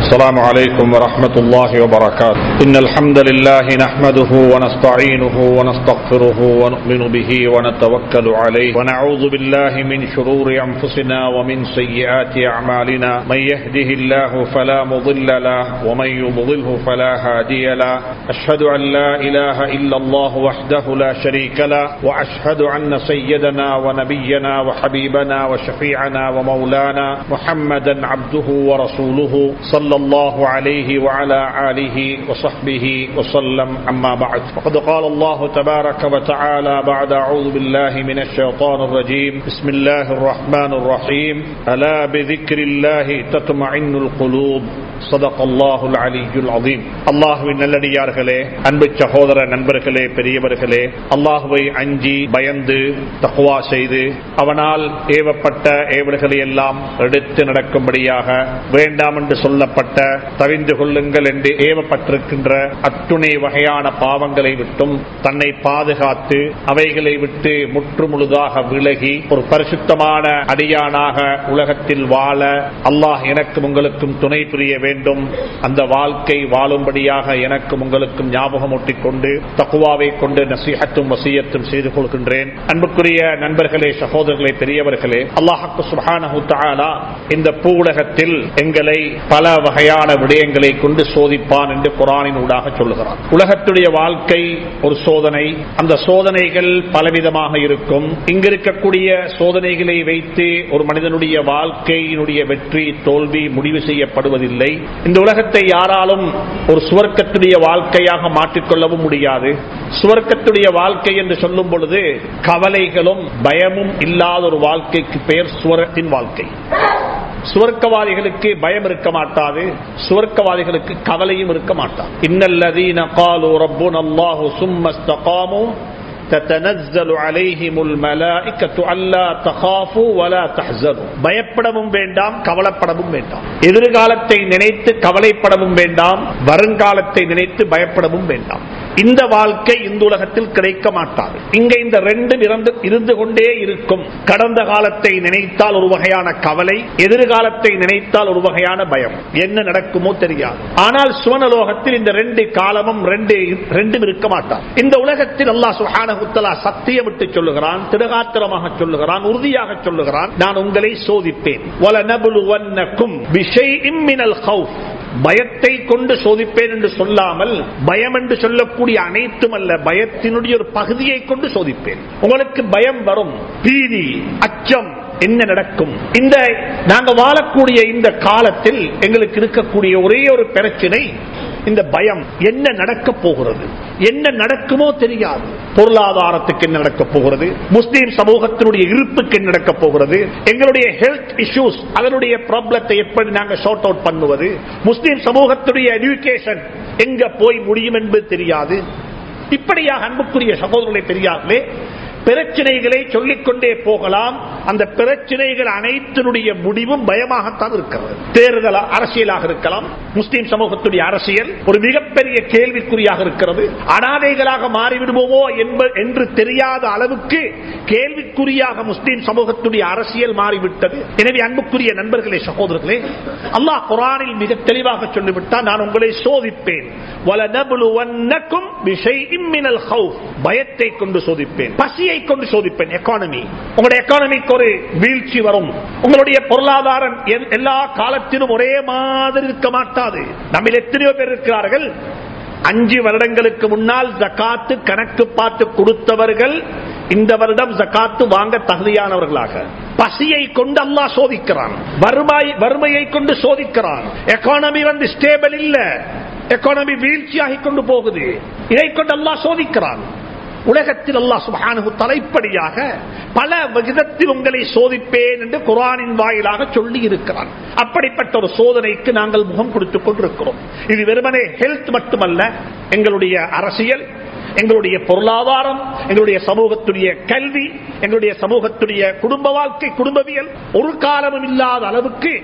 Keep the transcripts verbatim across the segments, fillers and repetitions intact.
السلام عليكم ورحمة الله وبركاته. إن الحمد لله نحمده ونستعينه ونستغفره ونؤمن به ونتوكل عليه ونعوذ بالله من شرور أنفسنا ومن سيئات أعمالنا. من يهده الله فلا مضل له ومن يضلله فلا هادي له. أشهد أن لا إله إلا الله وحده لا شريك له وأشهد أن سيدنا ونبينا وحبيبنا وشفيعنا ومولانا محمدا عبده ورسوله صلى الله عليه وعلى آله وصحبه وسلم. أما بعد، فقد قال الله تبارك وتعالى بعد أعوذ بالله من الشيطان الرجيم. بسم الله الرحمن الرحيم. ألا بذكر الله تطمئن القلوب. صدق الله العلي العظيم. அல்லாஹ்வின் நல்லடியார்களே, அன்பு சகோதர நண்பர்களே, பெரியவர்களே, அல்லாஹ்வை அஞ்சி பயந்து தக்வா செய்து அவனால் ஏவப்பட்ட ஏவல்களை எல்லாம் எடுத்து நடக்கும்படியாக, வேண்டாம் என்று சொல்லப்பட்ட தவிந்து கொள்ளுங்கள் என்று ஏவப்பட்டிருக்கின்ற அத்துணை வகையான பாவங்களை விட்டும் தன்னை பாதுகாத்து அவைகளை விட்டு முற்று முழுதாக விலகி ஒரு பரிசுத்தமான அடியானாக உலகத்தில் வாழ அல்லாஹ் எனக்கும் உங்களுக்கும் துணை புரிய வேண்டும். அந்த வாழ்க்கை வாழும்படியாக எனக்கும் உங்களுக்கும் ஞாபகம் ஊட்டிக்கொண்டு தக்வாவை கொண்டு நசீஹத்தும் வசியத்தும் செய்து கொள்கின்றேன். அன்புக்குரிய நண்பர்களே, சகோதரர்களே, பெரியவர்களே, அல்லாஹ் சுப்ஹானஹு தஆலா இந்த பூ உலகத்தில் எங்களை பல வகையான விடயங்களை கொண்டு சோதிப்பான் என்று குர்ஆனின் ஊடாக சொல்லுகிறார். உலகத்துடைய வாழ்க்கை ஒரு சோதனை. அந்த சோதனைகள் பலவிதமாக இருக்கும். இங்க இருக்கக்கூடிய சோதனைகளை வைத்து ஒரு மனிதனுடைய வாழ்க்கையினுடைய வெற்றி தோல்வி முடிவு செய்யப்படுவதில்லை. இந்த உலகத்தை யாராலும் ஒரு சுவர்க்கத்துடைய வாழ்க்கையாக மாற்றிக்கொள்ளவும் முடியாது. சுவர்க்கத்துடைய வாழ்க்கை என்று சொல்லும் பொழுது கவலைகளும் பயமும் இல்லாத ஒரு வாழ்க்கைக்கு பெயர் சுவர்க்கத்தின் வாழ்க்கை. சுவர்க்கவாதிகளுக்கு பயம் இருக்க மாட்டாது, சுவர்க்கவாதிகளுக்கு கவலையும் இருக்க மாட்டாது. இன்னல்லதீன காலு ரப்புனல்லாஹு சும்ம இஸ்தகாமு தத்தனஸ்ஸலு அலைஹிமுல் மலாயிகத்து அல்லா தகாஃபு வலா தஹ்ஸனு. பயப்படவும் வேண்டாம், கவலைப்படவும் வேண்டாம். எதிர்காலத்தை நினைத்து கவலைப்படவும் வேண்டாம், வருங்காலத்தை நினைத்து பயப்படவும் வேண்டாம். இந்த வாழ்க்கை இந்த உலகத்தில் கிடைக்க மாட்டாது. இங்க இந்த ரெண்டும் இருந்து கொண்டே இருக்கும். கடந்த காலத்தை நினைத்தால் ஒரு வகையான கவலை, எதிர்காலத்தை நினைத்தால் ஒரு வகையான பயம். என்ன நடக்குமோ தெரியாது. ஆனால் சுவனலோகத்தில் இந்த ரெண்டு காலமும் ரெண்டும் இருக்க மாட்டார். இந்த உலகத்தில் அல்லாஹ் சுப்ஹானஹு வ தஆலா சத்தியமிட்டு சொல்லுகிறான், திடகாத்திரமாக சொல்லுகிறான், உறுதியாக சொல்லுகிறான், நான் உங்களை சோதிப்பேன். வலனபுலுவன்னகும் பிஷைஇம் மினல் கௌஃப். பயத்தை கொண்டு சோதிப்பேன் என்று சொல்லாமல், பயம் என்று சொல்லக்கூடிய அனைத்தும் அல்ல, பயத்தினுடைய ஒரு பகுதியை கொண்டு சோதிப்பேன். உங்களுக்கு பயம் வரும், பீதி, அச்சம், என்ன நடக்கும். இந்த நாங்கள் வாழக்கூடிய இந்த காலத்தில் எங்களுக்கு இருக்கக்கூடிய ஒரே ஒரு பிரச்சனை இந்த பயம். என்ன நடக்க போகிறது, என்ன நடக்குமோ தெரியாது. பொருளாதாரத்துக்கு என்ன நடக்க போகிறது, முஸ்லிம் சமூகத்தினுடைய இருப்புக்கு என்ன நடக்க போகிறது, எங்களுடைய ஹெல்த் இஷ்யூஸ் அதனுடைய ப்ராப்ளத்தை எப்படி நாங்கள் ஷார்ட் அவுட் பண்ணுவது, முஸ்லிம் சமூகத்துடைய எஜுகேஷன் எங்க போய் முடியும் என்பது தெரியாது. இப்படியாக அன்புக்குரிய சகோதரர்களை பெரியார்களே, பிரச்சனைகளை சொல்லிக்கொண்டே போகலாம். அந்த பிரச்சனைகள் அனைத்தினுடைய முடிவும் பயமாகத்தான் இருக்கிறது. தேர்தல் அரசியலாக இருக்கலாம், முஸ்லிம் சமூகத்துடைய அரசியல் ஒரு மிகப்பெரிய கேள்விக்குறியாக இருக்கிறது. அனாதைகளாக மாறிவிடுவோமோ என்று தெரியாத அளவுக்கு கேள்விக்குறியாக முஸ்லிம் சமூகத்துடைய அரசியல் மாறிவிட்டது. எனவே அன்புக்குரிய நண்பர்களே, சகோதரர்களே, அல்லாஹ் குர்ஆனில் மிக தெளிவாக சொல்லிவிட்டால், நான் உங்களை சோதிப்பேன். வலனபுலுவன்னகும் பிஷைஇம் மினல் கௌஃப். பயத்தை கொண்டு சோதிப்பேன், பசியை கொண்டு சோதிப்பேன். எக்கானமி, உங்களுடைய எக்கானமிக்கு ஒரு வீழ்ச்சி வரும். உங்களுடைய பொருளாதாரம் எல்லா காலத்திலும் ஒரே மாதிரி இருக்க மாட்டாது. நம்ம எத்தனையோ பேர் இருக்கிறார்கள், அஞ்சு வருடங்களுக்கு முன்னால் ஜகாத்து கணக்கு பார்த்து கொடுத்தவர்கள் இந்த வருடம் ஜகாத்து வாங்க தகுதியானவர்களாக. பசியை கொண்டு அல்லாஹ் சோதிக்கிறான், வறுமையை கொண்டு சோதிக்கிறான். எக்கானமி வந்து ஸ்டேபிள் இல்ல, எக்கானமி வீழ்ச்சியாகி கொண்டு போகுது. இதை கொண்டு அல்லாஹ் சோதிக்கிறான். உலகத்தில் அல்லாஹ் சுப்ஹானஹு வ தஆலா இப்படியாக பல விதத்தில் உங்களை சோதிப்பேன் என்று குர்ஆனின் வாயிலாக சொல்லி இருக்கிறான். அப்படிப்பட்ட ஒரு சோதனைக்கு நாங்கள் முகம் கொடுத்துக் கொண்டிருக்கிறோம். இது வெறுமனே ஹெல்த் மட்டுமல்ல, எங்களுடைய அரசியல், எங்களுடைய பொருளாதாரம், எங்களுடைய சமூகத்துடைய கல்வி, எங்களுடைய சமூகத்துடைய குடும்ப வாழ்க்கை, குடும்பவியல் ஒரு காலமும் இல்லாத அளவுக்கு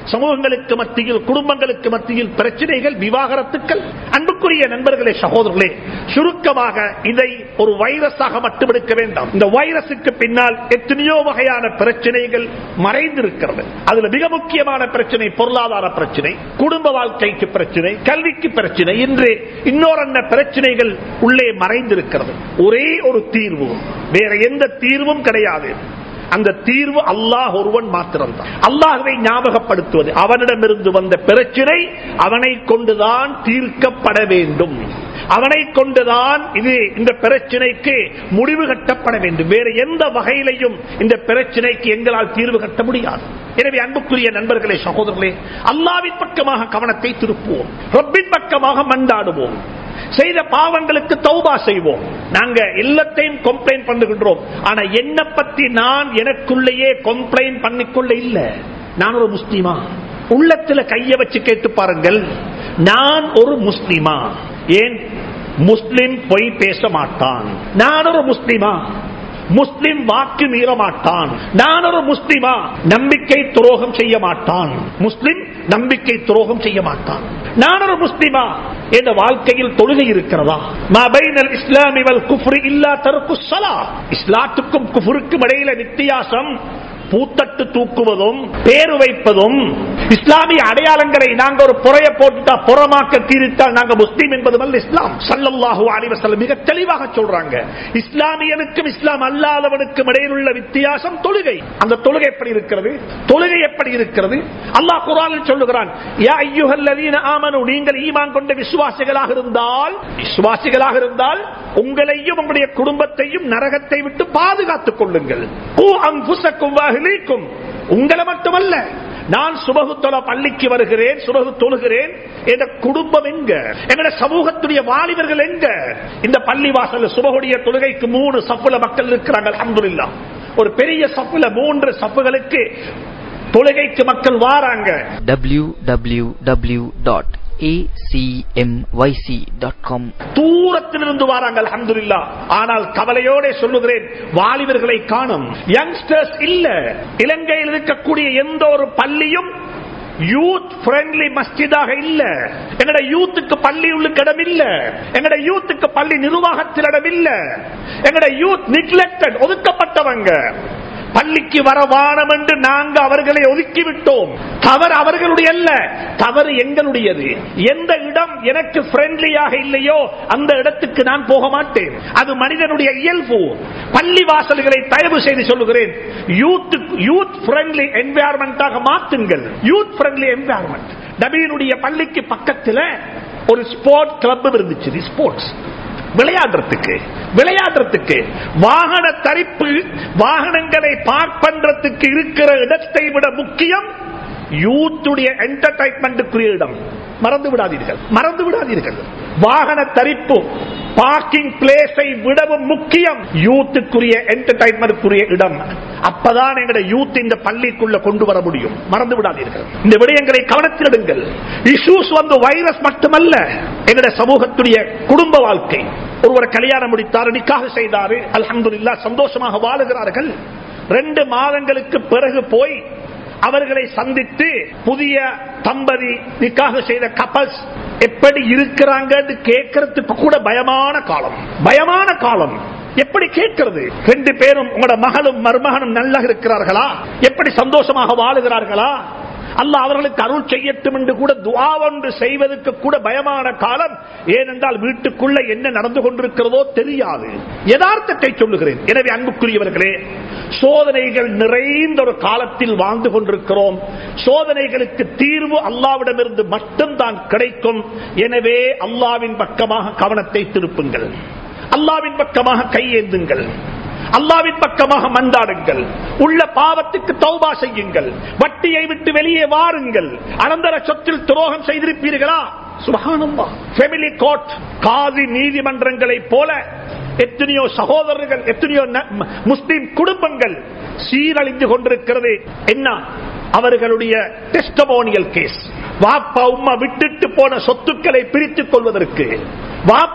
சமூகங்களுக்கு மத்தியில், குடும்பங்களுக்கு மத்தியில் பிரச்சனைகள், விவாகரத்துக்கள். அன்புக்குரிய நண்பர்களே, சகோதரர்களே, சுருக்கமாக இதை ஒரு வைரஸாக மட்டும் எடுக்க வேண்டாம். இந்த வைரஸுக்கு பின்னால் எத்தனையோ வகையான பிரச்சனைகள் மறைந்திருக்கிறது. அதுல மிக முக்கியமான பிரச்சனை பொருளாதார பிரச்சனை, குடும்ப வாழ்க்கைக்கு பிரச்சனை, கல்விக்கு பிரச்சனை என்று இன்னொரு பிரச்சனைகள் உள்ளே மறைந்திருக்கிறது. ஒரே ஒரு தீர்வு, வேற எந்த தீர்வும் கிடையாது. அந்த தீர்வு அல்லாஹ் ஒருவன் மாத்திரம்தான். அல்லாஹ்வை ஞாபகப்படுத்துவது, அவனிடமிருந்து வந்த பிரச்சனை அவனை கொண்டுதான் தீர்க்கப்பட வேண்டும், அவனை கொண்டுதான் இது இந்த பிரச்சனைக்கு முடிவு கட்டப்பட வேண்டும். வேற எந்த வகையிலையும் இந்த பிரச்சனைக்கு எங்களால் தீர்வு கட்ட முடியாது. எனவே அன்புக்குரிய நண்பர்களே, சகோதரர்களே, அல்லாஹ்வின் பக்கமாக கவனத்தை திருப்புவோம், ரப்பின் பக்கமாக மன்றாடுவோம், செய்த பாவங்களுக்கு தௌபா செய்வோம். நாங்க எல்லாத்தையும் கம்ப்ளைண்ட் பண்ணுகின்றோம், ஆனா என்ன பத்தி நான் எனக்குள்ளேயே கம்ப்ளைண்ட் பண்ணிக்கொள்ள இல்ல. நான் ஒரு முஸ்லிமா? உள்ளத்துல கைய வச்சு கேட்டு பாருங்கள், நான் ஒரு முஸ்லிமா? ஏன் முஸ்லிம் பொய் பேச மாட்டான்? நான் ஒரு முஸ்லிமா? முஸ்லிம் வாக்கு மீற மாட்டான். நான் ஒரு முஸ்லிமா? நம்பிக்கை துரோகம் செய்ய மாட்டான். முஸ்லிம் நம்பிக்கை துரோகம் செய்ய மாட்டான். நான் ஒரு முஸ்லிமா? என்ற வாழ்க்கையில் தொழுகை இருக்கிறதா? மா பைனல் இஸ்லாமி வல் குஃப்ரி இல்லா தர்குஸ் ஸலாத். இஸ்லாத்துக்கும் குஃப்ருக்கும் இடையில வித்தியாசம் பூத்தட்டு தூக்குவதும் பேரு வைப்பதும். இஸ்லாமிய அடையாளங்களை நாங்க ஒரு புறைய போட்டுட்டா, புறமாக்க தீரித்தால் நாங்க முஸ்லீம் என்பதும் அல்ல இஸ்லாம். ஸல்லல்லாஹு அலைஹி வஸல்லம் மிக தெளிவாக சொல்றாங்க, இஸ்லாமியனுக்கும் இஸ்லாம் அல்லாதவனுக்கும் இடையில் உள்ள வித்தியாசம் தொழுகை. அந்த தொழுகை எப்படி இருக்கிறது? தொழுகை எப்படி இருக்கிறது? அல்லாஹ் குர்ஆனில் சொல்லுகிறான், யா அய்யுஹல்லதீன ஆமனு, நீங்கள் ஈமான் கொண்ட விசுவாசிகளாக இருந்தால், விசுவாசிகளாக இருந்தால் உங்களையும் உங்களுடைய குடும்பத்தையும் நரகத்தை விட்டு பாதுகாத்துக் கொள்ளுங்கள். கூ அன்ஃபுஸக்கும் வஅஹ்லீக்கும். உங்களை மட்டுமல்ல, நான் சுபஹு தொழ பள்ளிக்கு வருகிறேன், சுபஹு தொழுகிறேன், என்ற குடும்பம் எங்க? எங்க சமூகத்துடைய வாலிபர்கள் எங்க? இந்த பள்ளி வாசல் சுபஹுடைய தொழுகைக்கு மூணு சஃப்ல மக்கள் இருக்கிறாங்க. அல்ஹம்துலில்லாஹ். ஒரு பெரிய சஃப்ல மூன்று சஃப்களுக்கு தொழுகைக்கு மக்கள் வாராங்க. W W W dot A C M Y C dot com. தூரத்திலிருந்து வாராங்க. அல்ஹம்துலில்லாஹ். ஆனால் கவலையோட சொல்லுகிறேன், வாலிபர்களை காணும், யங்ஸ்டர்ஸ் இல்ல. இலங்கையில் இருக்கக்கூடிய எந்த ஒரு பள்ளியும் யூத் ஃப்ரெண்ட்லி மஸ்ஜிதாக இல்ல. எங்கட யூத்துக்கு பள்ளி உள்ள இடம் இல்ல. எங்கட யூத்துக்கு பள்ளி நிர்வாகத்தில் இடம் இல்ல. எங்கட யூத் நெக்லெக்டட், ஒதுக்கப்பட்டவங்க. பள்ளிக்கு வர வானம் என்று நாங்க அவர்களை ஒதுக்கிவிட்டோம். தவறு அவர்களுடைய அல்ல, தவறு எங்களுடையது. எந்த இடம் எனக்கு ஃப்ரெண்ட்லியாக இல்லையோ அந்த இடத்துக்கு நான் போக மாட்டேன். அது மனிதனுடைய இயல்பு. பள்ளி வாசல்களை தயவு செய்து சொல்லுகிறேன், யூத் யூத் ஃப்ரெண்ட்லி என்வாயர்மெண்டாக மாற்றுங்கள். Youth friendly environment. நபியினுடைய பள்ளிக்கு பக்கத்தில் ஒரு ஸ்போர்ட் கிளப் இருந்துச்சு. ஸ்போர்ட்ஸ் விளையாடுறதுக்கு விளையாடுறதுக்கு வாகன தரிப்பு, வாகனங்களை பார்க் பண்றதுக்கு இருக்கிற இடத்தை விட முக்கியம் யூத்துடைய என்டர்டைன்மெண்ட்டுக்குரிய இடம். மறந்து விடாதீர்கள், மறந்து விடாதீர்கள். வாகன தரிப்பு, பார்க்கிங் பிளேஸை விடவும் முக்கியம் யூத்துக்குரிய என்டர்டைன்மெண்ட்டுக்குரிய இடம். அப்பதான் எங்களுடைய யூத் இந்த பள்ளிக்குள்ள கொண்டு வர முடியும். மறந்து விடாதீர்கள். இந்த விடயங்களை கவனத்தில் எடுங்கள். இஷ்யூஸ் வந்து வைரஸ் மட்டுமல்ல, எங்களுடைய சமூகத்துடைய குடும்ப வாழ்க்கை. ஒருவர் கல்யாணம் முடித்தார், நிக்காஹ் செய்தாரு, அல்ஹம்துலில்லாஹ், சந்தோஷமாக வாழுகிறார்கள். ரெண்டு மாதங்களுக்கு பிறகு போய் அவர்களை சந்தித்து புதிய தம்பதி நிக்காஹ் செய்த கப்பல்ஸ் எப்படி இருக்கிறாங்க கேட்கறதுக்கு கூட பயமான காலம், பயமான காலம். எப்படி கேட்கிறது? ரெண்டு பேரும் உங்களோட மகளும் மருமகனும் நல்லா இருக்கிறார்களா? எப்படி சந்தோஷமாக வாழுகிறார்களா? அல்லாஹ் அவர்களுக்கு அருள் செய்யட்டும் என்று கூட துஆ ஒன்று செய்வதற்கு கூட பயமான காலம். ஏனென்றால் வீட்டுக்குள்ள என்ன நடந்து கொண்டிருக்கிறதோ தெரியாது. யதார்த்தத்தை சொல்லுகிறேன். எனவே அன்புக்குரியவர்களே, சோதனைகள் நிறைந்த ஒரு காலத்தில் வாழ்ந்து கொண்டிருக்கிறோம். சோதனைகளுக்கு தீர்வு அல்லாஹ்விடமிருந்து மட்டும்தான் கிடைக்கும். எனவே அல்லாஹ்வின் பக்கமாக கவனத்தை திருப்புங்கள், அல்லாஹ்வின் பக்கமாக கையேந்துங்கள், அல்லாஹ்வின் பக்கமாக மன்றாடுங்கள். உள்ள பாவத்துக்கு தௌபா செய்யுங்கள். வட்டியை விட்டு வெளியே வாருங்கள். அனந்தர சொத்தில் துரோகம் செய்திருப்பீர்களா? சுப்ஹானல்லாஹ். ஃபேமிலி கோர்ட், காதி நீதிமன்றங்களை போல எத்தனையோ சகோதரர்கள், எத்தனையோ முஸ்லிம் குடும்பங்கள் சீரழிந்து கொண்டிருக்கிறது. என்ன? அவர்களுடைய டெஸ்டமோனியல் கேஸ். வாப்பா உம்மா விட்டுட்டு போன சொத்துக்களை பிரித்துக் கொள்வதற்கு, வாப்பா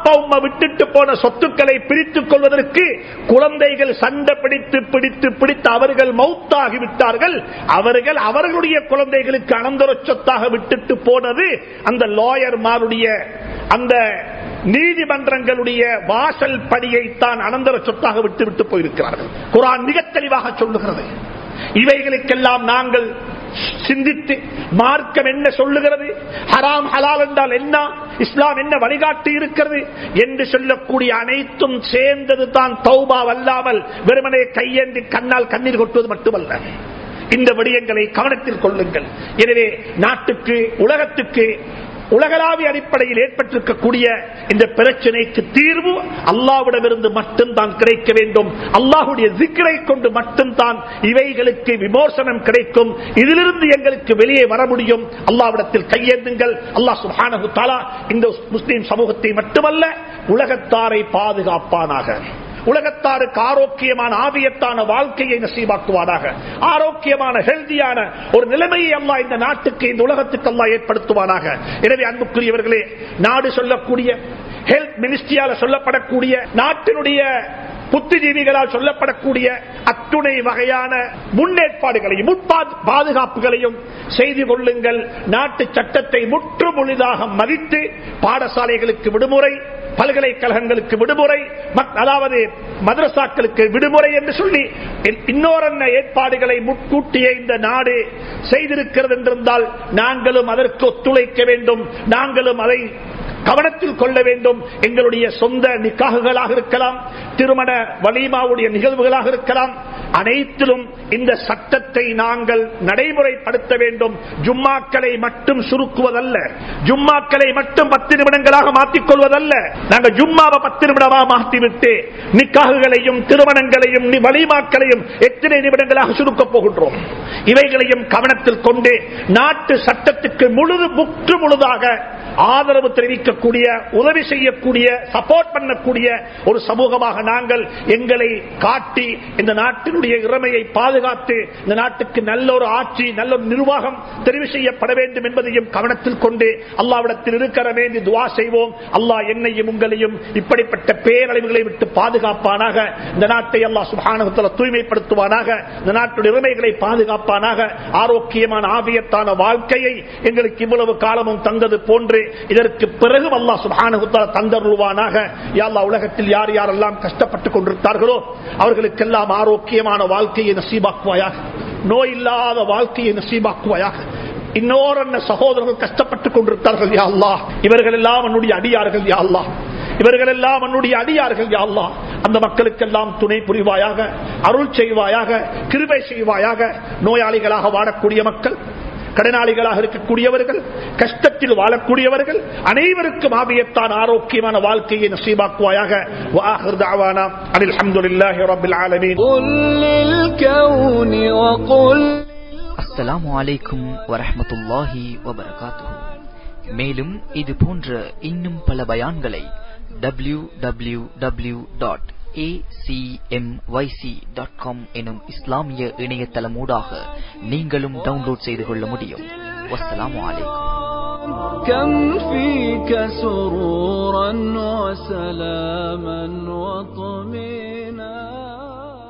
வாப்பா உம்மா விட்டுட்டு போன சொத்துக்களை பிரித்துக் கொள்வதற்கு குழந்தைகள் சண்டை பிடித்து பிடித்து பிடித்து அவர்கள் மௌத்தாகி விட்டார்கள். அவர்கள் அவர்களுடைய குழந்தைகளுக்கு அனந்தர சொத்தாக விட்டுட்டு போனது அந்த லாயர்மாருடைய அந்த நீதிமன்றங்களுடைய வாசல் படியைத்தான் அனந்தர சொத்தாக விட்டு விட்டு போயிருக்கிறார்கள். குர்ஆன் மிக தெளிவாக சொல்லுகிறது. இவைகளுக்கெல்லாம் நாங்கள் சிந்தித்து மார்க்கம் என்ன சொல்லுகிறது, ஹராம் ஹலால் என்றால் என்ன, இஸ்லாம் என்ன வழிகாட்டி இருக்கிறது என்று சொல்லக்கூடிய அனைத்தும் சேர்ந்தது தான் தௌபா அல்லாமல் வெறுமனே கையேந்தி கண்ணால் கண்ணீர் கொட்டுவது மட்டுமல்ல. இந்த விடயங்களை கவனத்தில் கொள்ளுங்கள். எனவே நாட்டுக்கு உலகத்துக்கு உலகளாவிய அடிப்படையில் ஏற்பட்டிருக்கக்கூடிய இந்த பிரச்சனைக்கு தீர்வு அல்லாஹ்விடமிருந்து மட்டும்தான் கிடைக்க வேண்டும். அல்லாஹ்வுடைய zikரை கொண்டு மட்டும்தான் இவைகளுக்கு விமோசனம் கிடைக்கும். இதிலிருந்து எங்களுக்கு வெளியே வர முடியும். அல்லாஹ்விடத்தில் கையேந்துங்கள். அல்லாஹ் சுப்ஹானஹு வ தஆலா இந்த முஸ்லிம் சமூகத்தை மட்டுமல்ல உலகத்தாரை பாதுகாப்பானாக. உலகத்தாருக்கு ஆரோக்கியமான ஆவியத்தான வாழ்க்கையை நசீபாக்குவானாக. ஆரோக்கியமான ஹெல்தியான ஒரு நிலைமையை அல்லாஹ் இந்த நாட்டுக்கு இந்த உலகத்துக்கு அல்லாஹ் ஏற்படுத்துவானாக. எனவே அன்புக்குரியவர்களே, நாடு சொல்லக்கூடிய ஹெல்த் மினிஸ்ட்ரியால சொல்லப்படக்கூடிய நாட்டினுடைய புத்திஜீவிகளால் சொல்லப்படக்கூடிய அத்துணை வகையான முன்னேற்பாடுகளையும் பாதுகாப்புகளையும் செய்து கொள்ளுங்கள். நாட்டு சட்டத்தை முற்று முழுதாக மதித்து பாடசாலைகளுக்கு விடுமுறை, பல்கலைக்கழகங்களுக்கு விடுமுறை, அதாவது மதரசாக்களுக்கு விடுமுறை என்று சொல்லி இன்னொரு ஏற்பாடுகளை முன்கூட்டியே இந்த நாடு செய்திருக்கிறது என்றிருந்தால் நாங்களும் அதற்கு ஒத்துழைக்க வேண்டும். நாங்களும் அதை கவனத்தில் கொள்ள வேண்டும். எங்களுடைய சொந்த நிக்காஹுகளாக இருக்கலாம், திருமண வலிமாவுடைய நிகழ்வுகளாக இருக்கலாம், அனைத்திலும் இந்த சட்டத்தை நாங்கள் நடைமுறைப்படுத்த வேண்டும். ஜும்மாக்களை மட்டும் சுருக்குவதல்ல, ஜும்மாக்களை மட்டும் பத்து நிமிடங்களாக மாற்றிக் கொள்வதல்ல. நாங்கள் ஜும்மாவை பத்து நிமிடமாக மாற்றிவிட்டு நிக்காஹுகளையும் திருமணங்களையும் வலிமாக்களையும் எத்தனை நிமிடங்களாக சுருக்கப் போகின்றோம். இவைகளையும் கவனத்தில் கொண்டு நாட்டு சட்டத்துக்கு முழு முற்று முழுதாக ஆதரவு தெரிவிக்கக்கூடிய, உதவி செய்யக்கூடிய, சப்போர்ட் பண்ணக்கூடிய ஒரு சமூகமாக நாங்கள் எங்களை காட்டி இந்த நாட்டினுடைய இறைமையை பாதுகாத்து இந்த நாட்டுக்கு நல்ல ஒரு ஆட்சி, நல்ல ஒரு நிர்வாகம் தெரிவு செய்யப்பட வேண்டும் என்பதையும் கவனத்தில் கொண்டு அல்லாஹ்விடத்தில் இருக்கிற வேண்டி துஆ செய்வோம். அல்லாஹ் என்னையும் உங்களையும் இப்படிப்பட்ட பேரழிவுகளை விட்டு பாதுகாப்பானாக. இந்த நாட்டை அல்லாஹ் சுப்ஹானஹு வ தஆலா தூய்மைப்படுத்துவானாக. இந்த நாட்டுடைய இறைமைகளை பாதுகாப்பானாக. ஆரோக்கியமான ஆவியத்தான வாழ்க்கையை எங்களுக்கு இவ்வளவு காலமும் தந்தது போன்று இதற்கு பிறகு அல்லாஹ் சுப்ஹானஹு வ தஆலா தந்தருள்வானாக. யா அல்லாஹ், உலகத்தில் யார் யாரெல்லாம் கஷ்டப்பட்டுக் கொண்டிருக்கிறார்களோ அவர்களுக்கெல்லாம் ஆரோக்கியமான வாழ்க்கையை நசீபாக்குவாயாக, நோய் இல்லாத வாழ்க்கையை நசீபாக்குவாயாக. இன்னொரு சகோதரர்கள் கஷ்டப்பட்டுக் கொண்டிருக்கிறார்கள் யா அல்லாஹ், இவர்கள் எல்லாம் என்னுடைய அடியார்கள் யா அல்லாஹ், இவர்கள் எல்லாம் என்னுடைய அடியார்கள் யா அல்லாஹ். அந்த மக்களுக்கெல்லாம் துணை புரிவாயாக, அருள் செய்வாயாக, கிருபை செய்வாயாக. நோயாளிகளாக வாழக்கூடிய மக்கள், கடனாளிகளாக இருக்கக்கூடியவர்கள், கஷ்டத்தில் வாழக்கூடியவர்கள் அனைவருக்கும் ஆபியத்தான ஆரோக்கியமான வாழ்க்கையை நசீபாக்குவாயாக. வஆஹிர் தஅவானா அனில் ஹம்துலில்லாஹி ரப்பில் ஆலமீன். அஸ்ஸலாமு அலைக்கும் வரஹ்மத்துல்லாஹி வபரகாத்துஹு. மேலும் இது போன்ற இன்னும் பல பயான்களை W W W dot A C M Y C dot com எனும் இஸ்லாமிய இணையதளமூடாக நீங்களும் டவுன்லோட் செய்து கொள்ள முடியும். வஸ்ஸலாமு அலைக்கும். كم فيك سرورا وسلاما وطمئنا